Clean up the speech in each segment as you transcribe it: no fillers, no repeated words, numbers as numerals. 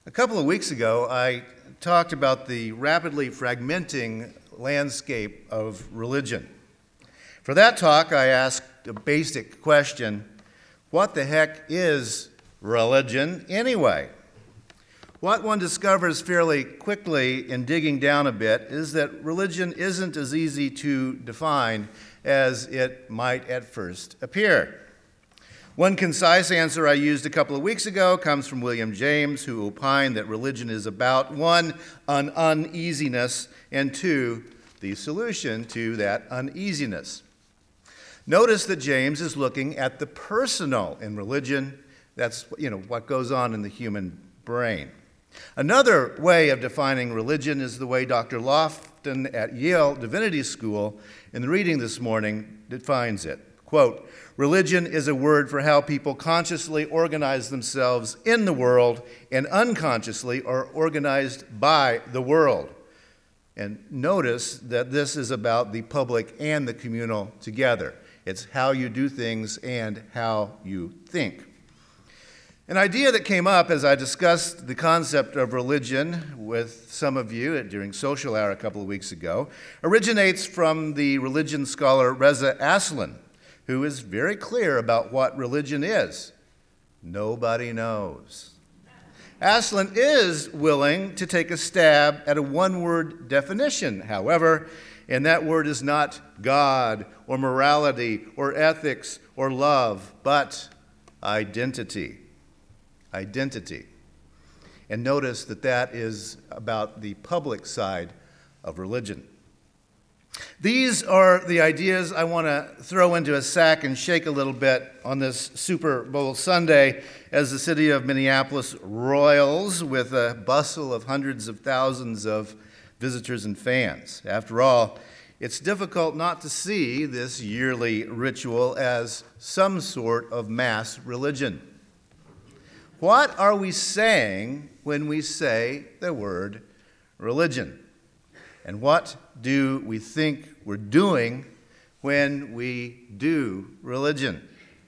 A couple of weeks ago, I talked about the rapidly fragmenting landscape of religion. For that talk, I asked a basic question: what the heck is religion anyway? What one discovers fairly quickly in digging down a bit is that religion isn't as easy to define as it might at first appear. One concise answer I used a couple of weeks ago comes from William James, who opined that religion is about, one, an uneasiness, and two, the solution to that uneasiness. Notice that James is looking at the personal in religion. That's, what goes on in the human brain. Another way of defining religion is the way Dr. Lofton at Yale Divinity School, in the reading this morning, defines it. Quote, "Religion is a word for how people consciously organize themselves in the world and unconsciously are organized by the world." And notice that this is about the public and the communal together. It's how you do things and how you think. An idea that came up as I discussed the concept of religion with some of you during Social Hour a couple of weeks ago originates from the religion scholar Reza Aslan, who is very clear about what religion is. Nobody knows. Aslan is willing to take a stab at a one-word definition, however, and that word is not God or morality or ethics or love, but identity. Identity. And notice that that is about the public side of religion. These are the ideas I want to throw into a sack and shake a little bit on this Super Bowl Sunday as the city of Minneapolis roils with a bustle of hundreds of thousands of visitors and fans. After all, it's difficult not to see this yearly ritual as some sort of mass religion. What are we saying when we say the word religion? And what do we think we're doing when we do religion?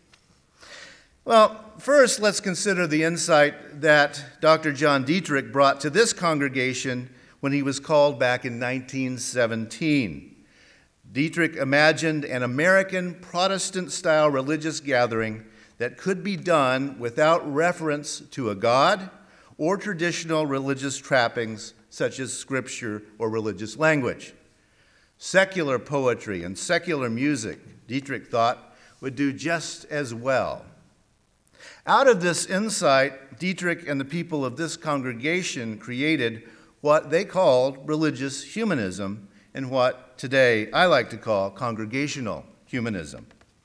Well, first, let's consider the insight that Dr. John Dietrich brought to this congregation when he was called back in 1917. Dietrich imagined an American Protestant-style religious gathering that could be done without reference to a God or traditional religious trappings such as scripture or religious language. Secular poetry and secular music, Dietrich thought, would do just as well. Out of this insight, Dietrich and the people of this congregation created what they called religious humanism and what today I like to call congregational humanism.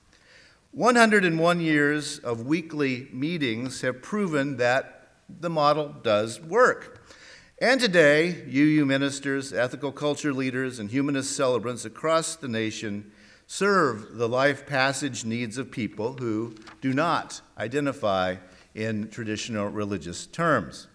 101 years of weekly meetings have proven that the model does work. And today, UU ministers, ethical culture leaders, and humanist celebrants across the nation serve the life passage needs of people who do not identify in traditional religious terms.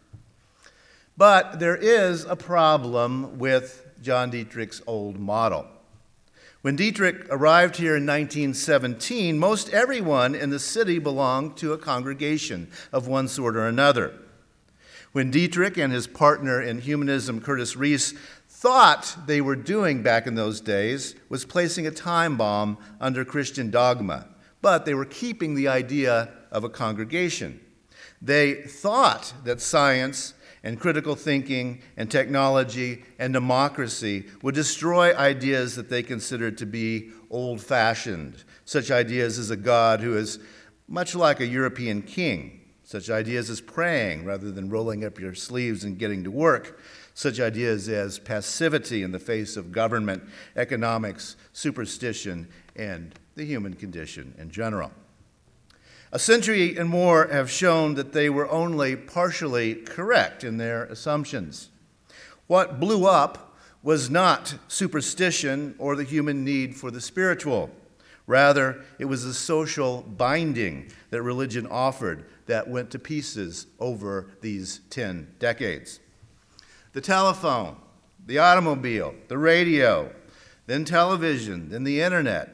But there is a problem with John Dietrich's old model. When Dietrich arrived here in 1917, most everyone in the city belonged to a congregation of one sort or another. When Dietrich and his partner in humanism, Curtis Reese, thought they were doing back in those days was placing a time bomb under Christian dogma, but they were keeping the idea of a congregation. They thought that science and critical thinking and technology and democracy would destroy ideas that they considered to be old-fashioned, such ideas as a God who is much like a European king, such ideas as praying rather than rolling up your sleeves and getting to work, such ideas as passivity in the face of government, economics, superstition, and the human condition in general. A century and more have shown that they were only partially correct in their assumptions. What blew up was not superstition or the human need for the spiritual. Rather, it was the social binding that religion offered that went to pieces over these 10 decades. The telephone, the automobile, the radio, then television, then the internet,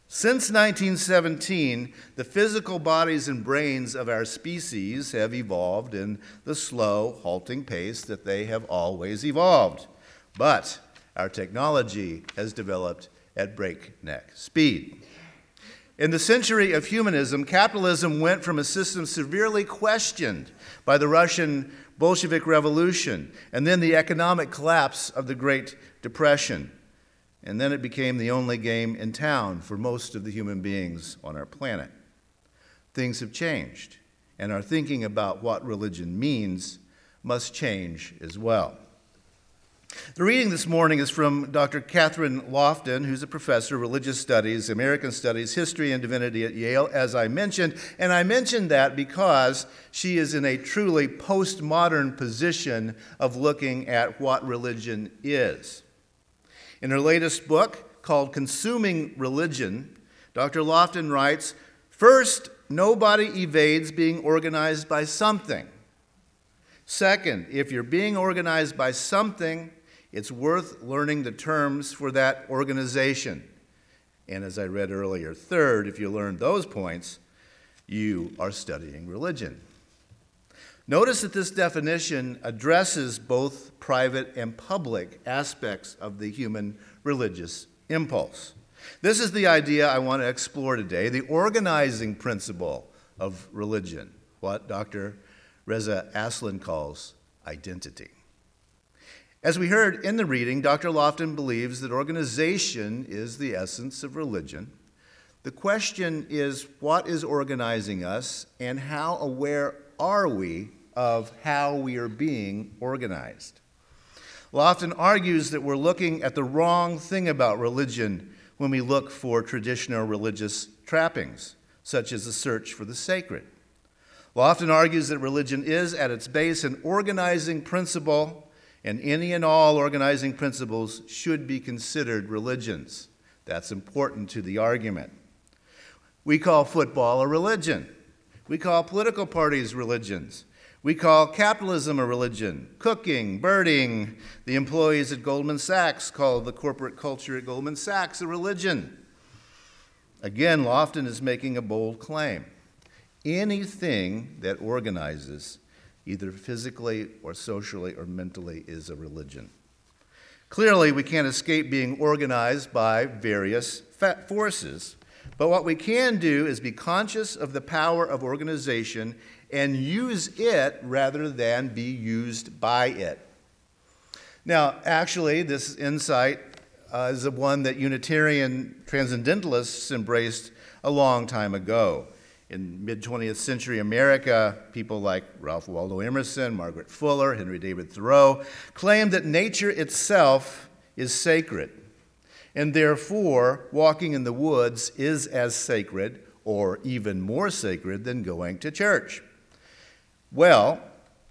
Since 1917, the physical bodies and brains of our species have evolved in the slow, halting pace that they have always evolved. But our technology has developed at breakneck speed. In the century of humanism, capitalism went from a system severely questioned by the Russian Bolshevik Revolution and then the economic collapse of the Great Depression. And then it became the only game in town for most of the human beings on our planet. Things have changed, and our thinking about what religion means must change as well. The reading this morning is from Dr. Catherine Lofton, who's a professor of religious studies, American studies, history, and divinity at Yale, as I mentioned. And I mentioned that because she is in a truly postmodern position of looking at what religion is. In her latest book, called Consuming Religion, Dr. Lofton writes, "First, nobody evades being organized by something. Second, if you're being organized by something, it's worth learning the terms for that organization. And as I read earlier, third, if you learn those points, you are studying religion." Notice that this definition addresses both private and public aspects of the human religious impulse. This is the idea I want to explore today, the organizing principle of religion, what Dr. Reza Aslan calls identity. As we heard in the reading, Dr. Lofton believes that organization is the essence of religion. The question is, what is organizing us, and how aware are we of how we are being organized? Lofton argues that we're looking at the wrong thing about religion when we look for traditional religious trappings, such as the search for the sacred. Lofton argues that religion is, at its base, an organizing principle, and any and all organizing principles should be considered religions. That's important to the argument. We call football a religion. We call political parties religions. We call capitalism a religion. Cooking, birding, the employees at Goldman Sachs call the corporate culture at Goldman Sachs a religion. Again, Lofton is making a bold claim. Anything that organizes, either physically or socially or mentally, is a religion. Clearly, we can't escape being organized by various forces, but what we can do is be conscious of the power of organization and use it rather than be used by it. Now, actually, this insight is the one that Unitarian Transcendentalists embraced a long time ago. In mid-20th century America, people like Ralph Waldo Emerson, Margaret Fuller, Henry David Thoreau claimed that nature itself is sacred, and therefore walking in the woods is as sacred or even more sacred than going to church. Well,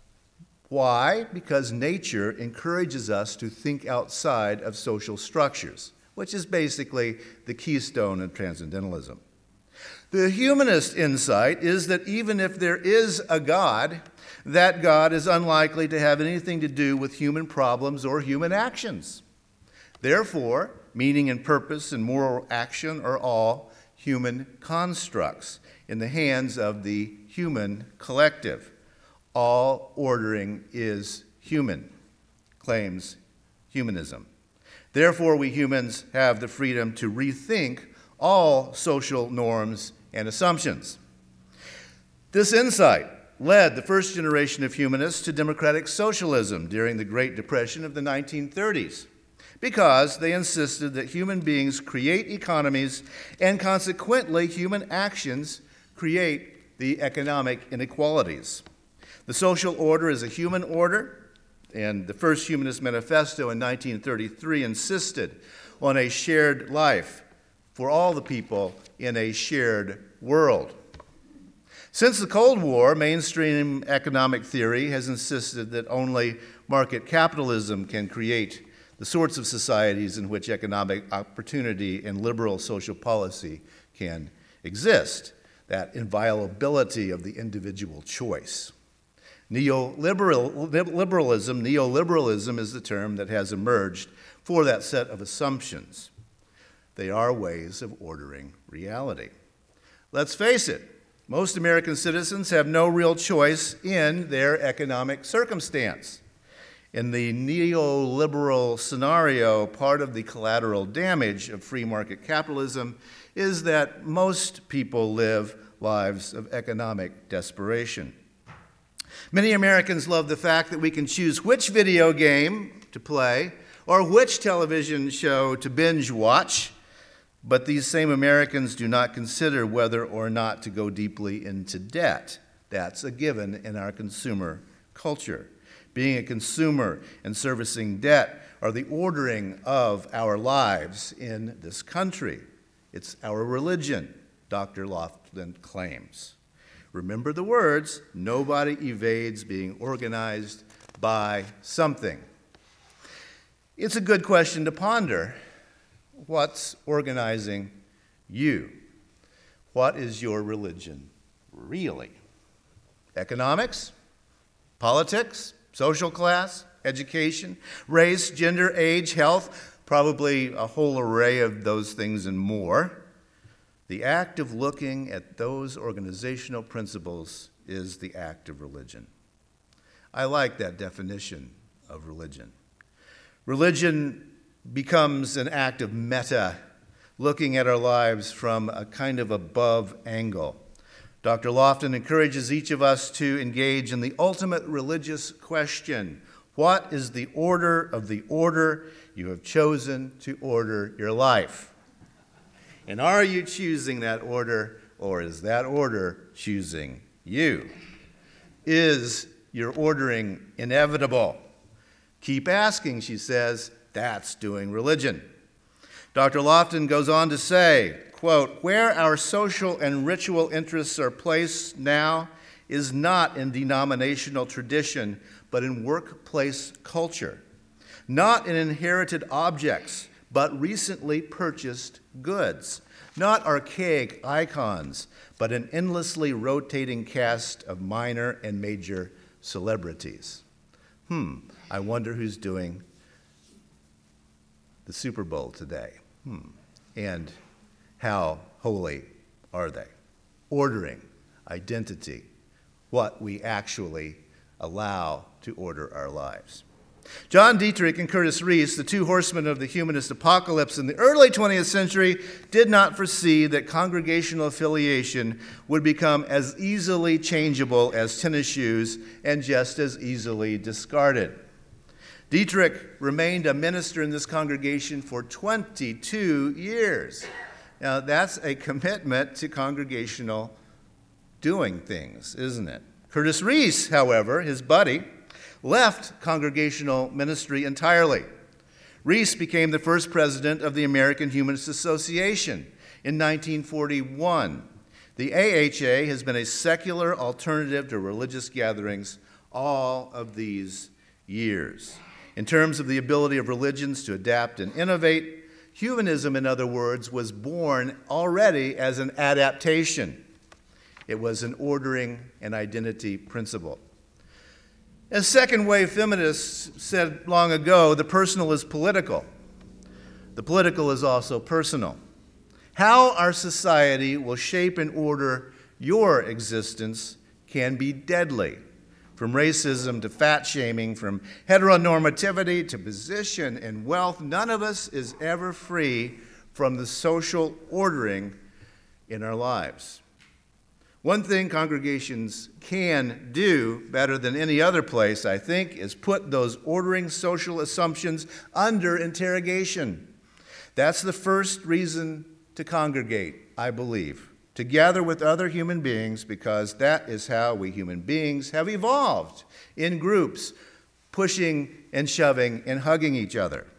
why? Because nature encourages us to think outside of social structures, which is basically the keystone of transcendentalism. The humanist insight is that even if there is a God, that God is unlikely to have anything to do with human problems or human actions. Therefore, meaning and purpose and moral action are all human constructs in the hands of the human collective. All ordering is human, claims humanism. Therefore, we humans have the freedom to rethink all social norms and assumptions. This insight led the first generation of humanists to democratic socialism during the Great Depression of the 1930s, because they insisted that human beings create economies and consequently human actions create the economic inequalities. The social order is a human order, and the first Humanist Manifesto in 1933 insisted on a shared life for all the people in a shared world. Since the Cold War, mainstream economic theory has insisted that only market capitalism can create the sorts of societies in which economic opportunity and liberal social policy can exist, that inviolability of the individual choice. Neoliberalism is the term that has emerged for that set of assumptions. They are ways of ordering reality. Let's face it, most American citizens have no real choice in their economic circumstance. In the neoliberal scenario, part of the collateral damage of free market capitalism is that most people live lives of economic desperation. Many Americans love the fact that we can choose which video game to play or which television show to binge watch, but these same Americans do not consider whether or not to go deeply into debt. That's a given in our consumer culture. Being a consumer and servicing debt are the ordering of our lives in this country. It's our religion, Dr. Lofton claims. Remember the words, nobody evades being organized by something. It's a good question to ponder. What's organizing you? What is your religion really? Economics? Politics? Social class? Education? Race? Gender? Age? Health? Probably a whole array of those things and more. The act of looking at those organizational principles is the act of religion. I like that definition of religion. Religion becomes an act of meta, looking at our lives from a kind of above angle. Dr. Lofton encourages each of us to engage in the ultimate religious question. What is the order of the order you have chosen to order your life? And are you choosing that order, or is that order choosing you? Is your ordering inevitable? Keep asking, she says. That's doing religion. Dr. Lofton goes on to say, quote, where our social and ritual interests are placed now is not in denominational tradition, but in workplace culture. Not in inherited objects, but recently purchased goods. Not archaic icons, but an endlessly rotating cast of minor and major celebrities. I wonder who's doing the Super Bowl today. And how holy are they? Ordering, identity, what we actually allow to order our lives. John Dietrich and Curtis Reese, the two horsemen of the humanist apocalypse in the early 20th century, did not foresee that congregational affiliation would become as easily changeable as tennis shoes and just as easily discarded. Dietrich remained a minister in this congregation for 22 years. Now, that's a commitment to congregational doing things, isn't it? Curtis Reese, however, his buddy, left congregational ministry entirely. Reese became the first president of the American Humanist Association in 1941. The AHA has been a secular alternative to religious gatherings all of these years. In terms of the ability of religions to adapt and innovate, humanism, in other words, was born already as an adaptation. It was an ordering and identity principle. As second-wave feminists said long ago, the personal is political. The political is also personal. How our society will shape and order your existence can be deadly. From racism to fat shaming, from heteronormativity to position and wealth, none of us is ever free from the social ordering in our lives. One thing congregations can do better than any other place, I think, is put those ordering social assumptions under interrogation. That's the first reason to congregate, I believe, to gather with other human beings, because that is how we human beings have evolved, in groups, pushing and shoving and hugging each other.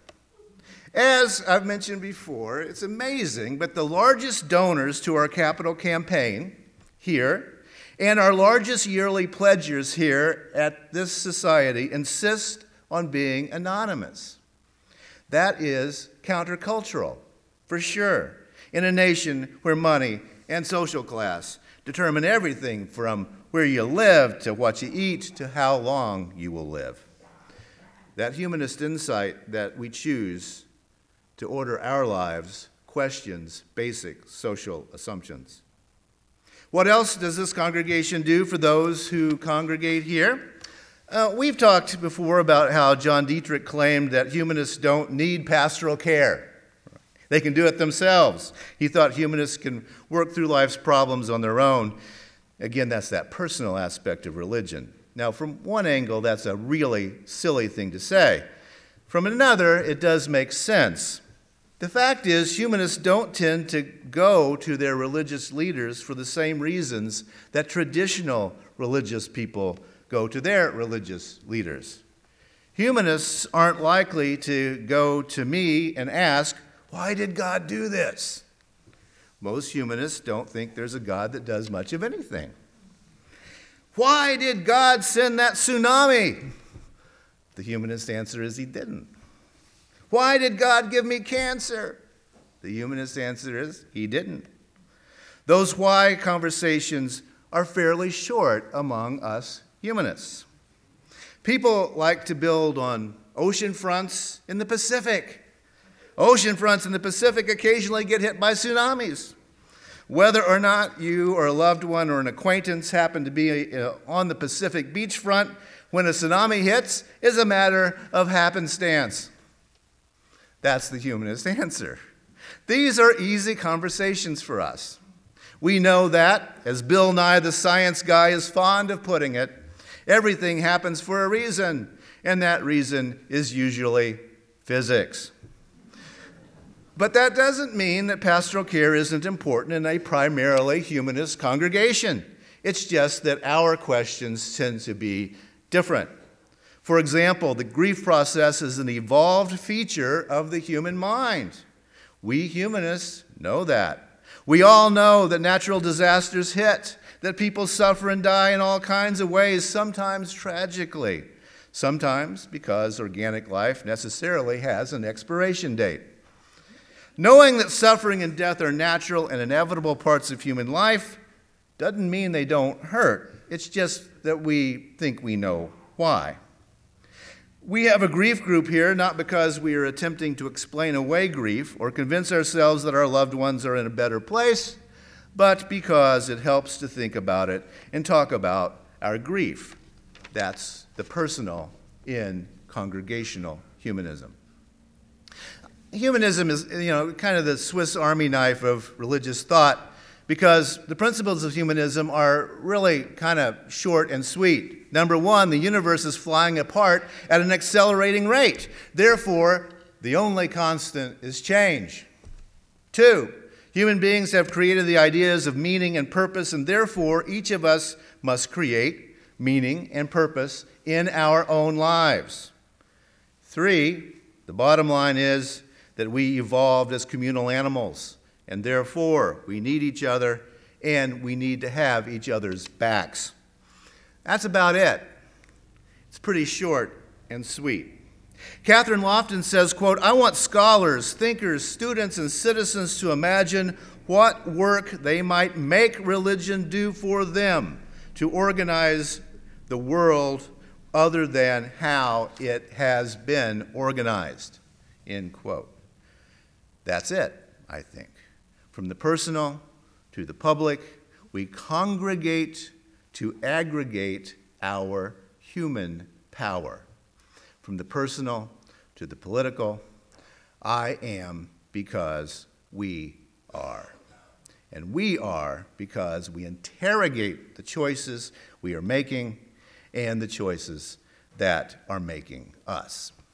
As I've mentioned before, it's amazing, but the largest donors to our capital campaign here and our largest yearly pledgers here at this society insist on being anonymous. That is countercultural, for sure, in a nation where money and social class determine everything from where you live to what you eat to how long you will live. That humanist insight that we choose to order our lives questions basic social assumptions. What else does this congregation do for those who congregate here? We've talked before about how John Dietrich claimed that humanists don't need pastoral care. They can do it themselves. He thought humanists can work through life's problems on their own. Again, that's that personal aspect of religion. Now, from one angle, that's a really silly thing to say. From another, it does make sense. The fact is, humanists don't tend to go to their religious leaders for the same reasons that traditional religious people go to their religious leaders. Humanists aren't likely to go to me and ask, "Why did God do this?" Most humanists don't think there's a God that does much of anything. "Why did God send that tsunami?" The humanist answer is He didn't. "Why did God give me cancer?" The humanist answer is He didn't. Those why conversations are fairly short among us humanists. People like to build on ocean fronts in the Pacific. Ocean fronts in the Pacific occasionally get hit by tsunamis. Whether or not you or a loved one or an acquaintance happen to be on the Pacific beachfront when a tsunami hits is a matter of happenstance. That's the humanist answer. These are easy conversations for us. We know that, as Bill Nye the Science Guy is fond of putting it, everything happens for a reason, and that reason is usually physics. But that doesn't mean that pastoral care isn't important in a primarily humanist congregation. It's just that our questions tend to be different. For example, the grief process is an evolved feature of the human mind. We humanists know that. We all know that natural disasters hit, that people suffer and die in all kinds of ways, sometimes tragically, sometimes because organic life necessarily has an expiration date. Knowing that suffering and death are natural and inevitable parts of human life doesn't mean they don't hurt. It's just that we think we know why. We have a grief group here not because we are attempting to explain away grief or convince ourselves that our loved ones are in a better place, but because it helps to think about it and talk about our grief. That's the personal in congregational humanism. Humanism is, kind of the Swiss Army knife of religious thought because the principles of humanism are really kind of short and sweet. Number one, the universe is flying apart at an accelerating rate. Therefore, the only constant is change. Two, human beings have created the ideas of meaning and purpose, and therefore each of us must create meaning and purpose in our own lives. Three, the bottom line is that we evolved as communal animals, and therefore we need each other and we need to have each other's backs. That's about it. It's pretty short and sweet. Catherine Lofton says, quote, "I want scholars, thinkers, students, and citizens to imagine what work they might make religion do for them to organize the world other than how it has been organized," end quote. That's it, I think. From the personal to the public, we congregate to aggregate our human power. From the personal to the political, I am because we are. And we are because we interrogate the choices we are making and the choices that are making us.